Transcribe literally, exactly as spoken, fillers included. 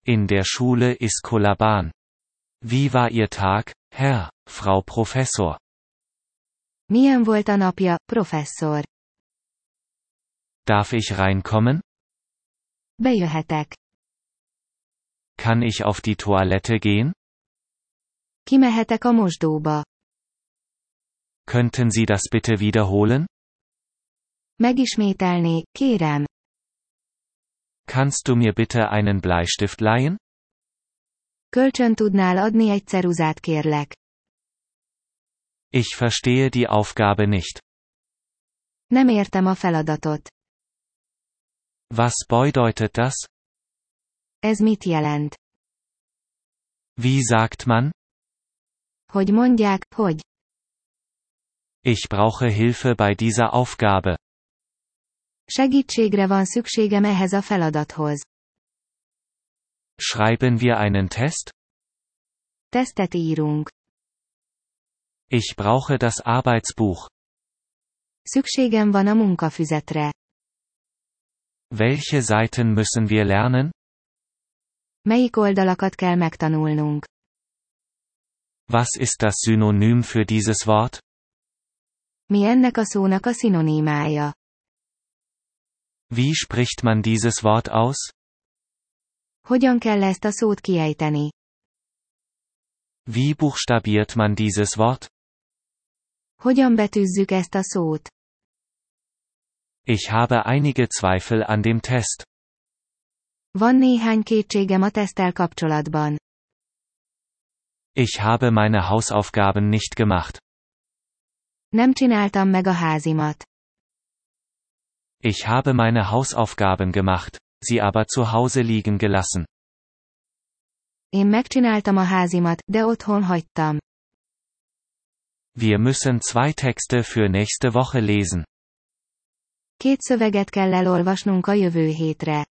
In der Schule ist Kolaban. Wie war Ihr Tag, Herr, Frau Professor? Milyen volt a napja, professzor? Darf ich reinkommen? Bejöhetek. Kann ich auf die Toilette gehen? Kimehetek a mosdóba. Könnten Sie das bitte wiederholen? Megismételné, kérem. Kannst du mir bitte einen Bleistift leihen? Kölcsön tudnál adni egy ceruzát, kérlek. Ich verstehe die Aufgabe nicht. Nem értem a feladatot. Was bedeutet das? Ez mit jelent? Wie sagt man? Hogy mondják, hogy. Ich brauche Hilfe bei dieser Aufgabe. Segítségre van szükségem ehhez a feladathoz. Schreiben wir einen Test? Tesztet írunk. Ich brauche das Arbeitsbuch. Szükségem van a munkafüzetre. Welche Seiten müssen wir lernen? Melyik oldalakat kell megtanulnunk? Was ist das Synonym für dieses Wort? Mi ennek a szónak a szinonimája? Wie spricht man dieses Wort aus? Hogyan kell ezt a szót kiejteni? Wie buchstabiert man dieses Wort? Hogyan betűzzük ezt a szót? Ich habe einige Zweifel an dem Test. Van néhány kétségem a teszttel kapcsolatban. Ich habe meine Hausaufgaben nicht gemacht. Nem csináltam meg a házimat. Ich habe meine Hausaufgaben gemacht, sie aber zu Hause liegen gelassen. Én megcsináltam a házimat, de otthon hagytam. Wir müssen zwei Texte für nächste Woche lesen. Két szöveget kell elolvasnunk a jövő hétre.